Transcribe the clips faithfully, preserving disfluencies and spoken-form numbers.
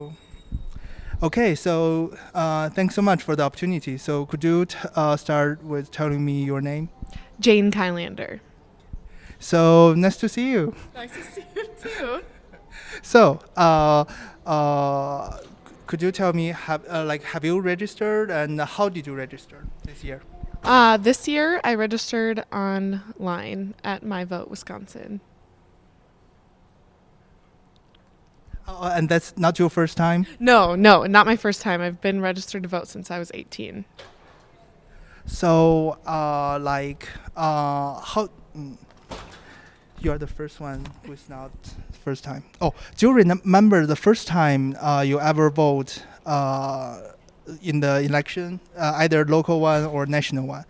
Okay, so uh, thanks so much for the opportunity. So could you t- uh, start with telling me your name? Jane Kylander. So nice to see you. Nice to see you too. So, uh, uh, c- could you tell me, have uh, like have you registered and how did you register this year? Uh, this year, I registered online at My Vote Wisconsin. Uh, and that's not your first time. No, no, not my first time. I've been registered to vote since I was eighteen. So, uh, like, uh, how mm, you are the first one who's not first time. Oh, do you remember the first time uh, you ever vote uh, in the election, uh, either local one or national one?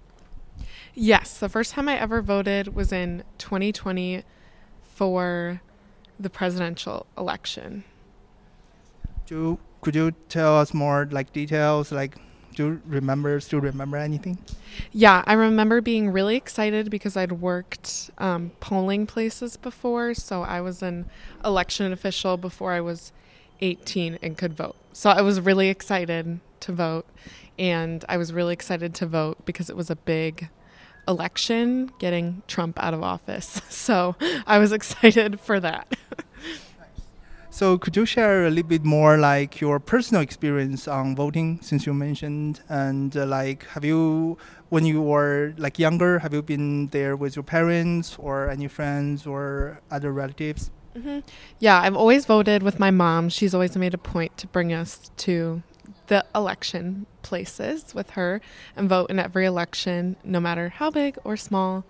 Yes, the first time I ever voted was in twenty twenty for the presidential election. Do could you tell us more like details? Like, do you remember? Still remember anything? Yeah, I remember being really excited because I'd worked um, polling places before, so I was an election official before I was eighteen and could vote. So I was really excited to vote, and I was really excited to vote because it was a big election getting Trump out of office. So I was excited for that. So could you share a little bit more like your personal experience on voting since you mentioned and uh, like have you when you were like younger have you been there with your parents or any friends or other relatives? hmm Yeah, I've always voted with my mom. She's always made a point to bring us to the election places with her and vote in every election, no matter how big or small.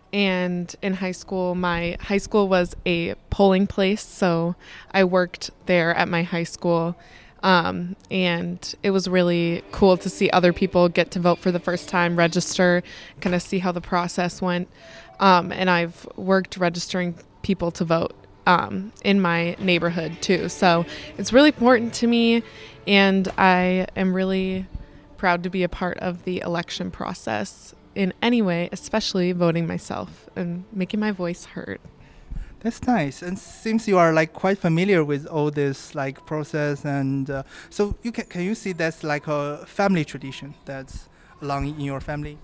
And in high school, my high school was a polling place, so I worked there at my high school. Um, and it was really cool to see other people get to vote for the first time, register, kind of see how the process went. Um, and I've worked registering people to vote um, in my neighborhood too. So it's really important to me, and I am really proud to be a part of the election process in any way, especially voting myself and making my voice heard. That's nice. And seems you are like quite familiar with all this like process and uh, so you can can you see that's like a family tradition that's along in your family?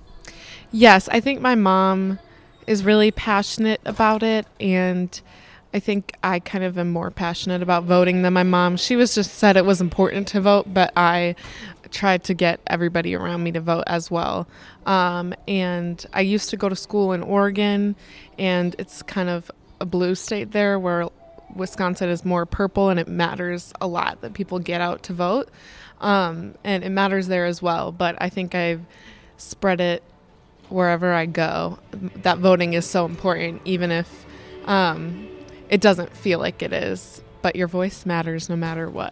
Yes, I think my mom is really passionate about it, and I think I kind of am more passionate about voting than my mom. She was just said it was important to vote, but I tried to get everybody around me to vote as well. Um, and I used to go to school in Oregon, and it's kind of a blue state there where Wisconsin is more purple, and it matters a lot that people get out to vote. Um, and it matters there as well, but I think I've spread it wherever I go. That voting is so important, even if um, it doesn't feel like it is, but your voice matters no matter what.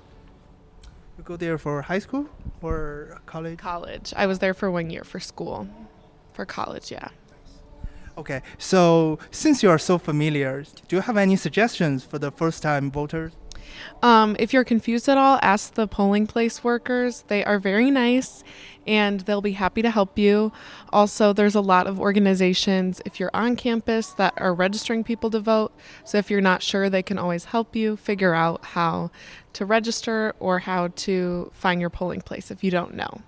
You go there for high school or college? College. I was there for one year for school. For college, yeah. Okay, so since you are so familiar, do you have any suggestions for the first time voters? Um, if you're confused at all, ask the polling place workers. They are very nice and they'll be happy to help you. Also, there's a lot of organizations if you're on campus that are registering people to vote. So if you're not sure, they can always help you figure out how to register or how to find your polling place if you don't know.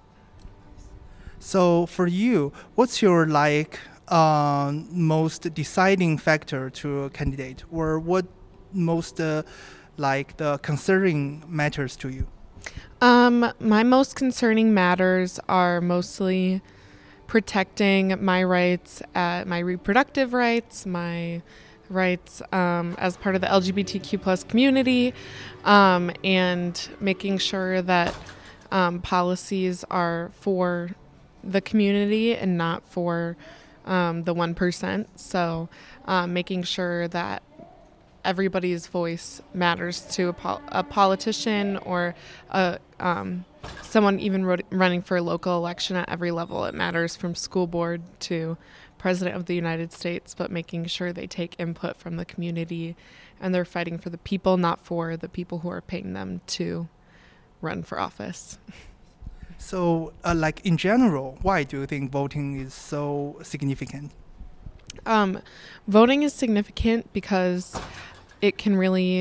So for you, what's your like um, most deciding factor to a candidate, or what most uh, like the concerning matters to you? Um, my most concerning matters are mostly protecting my rights, uh, my reproductive rights, my rights um, as part of the L G B T Q plus community, um, and making sure that um, policies are for the community and not for um, the one percent. So um, making sure that everybody's voice matters to a, pol- a politician or a, um, someone even ro- running for a local election at every level. It matters from school board to President of the United States, but making sure they take input from the community and they're fighting for the people, not for the people who are paying them to run for office. So, uh, like in general, why do you think voting is so significant? Um, voting is significant because it can really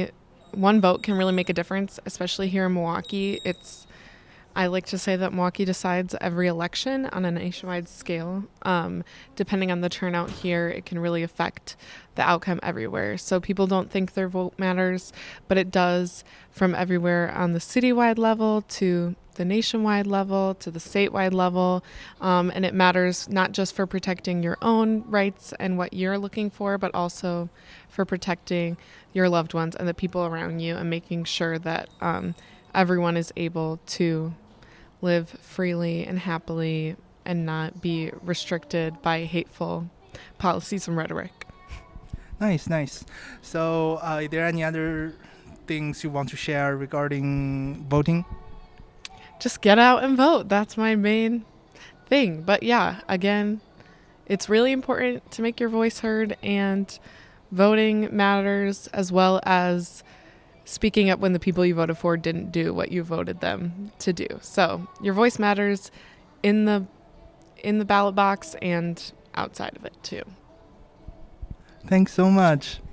one vote can really make a difference, especially here in Milwaukee. It's I like to say that Milwaukee decides every election on a nationwide scale. Um, depending on the turnout here, it can really affect the outcome everywhere. So people don't think their vote matters, but it does, from everywhere on the citywide level to the nationwide level to the statewide level. Um, and it matters not just for protecting your own rights and what you're looking for, but also for protecting your loved ones and the people around you and making sure that um, everyone is able to live freely and happily and not be restricted by hateful policies and rhetoric. Nice, nice. So, uh, are there any other things you want to share regarding voting? Just get out and vote. That's my main thing. But yeah, again, it's really important to make your voice heard, and voting matters, as well as speaking up when the people you voted for didn't do what you voted them to do. So your voice matters in the in the ballot box and outside of it too. Thanks so much.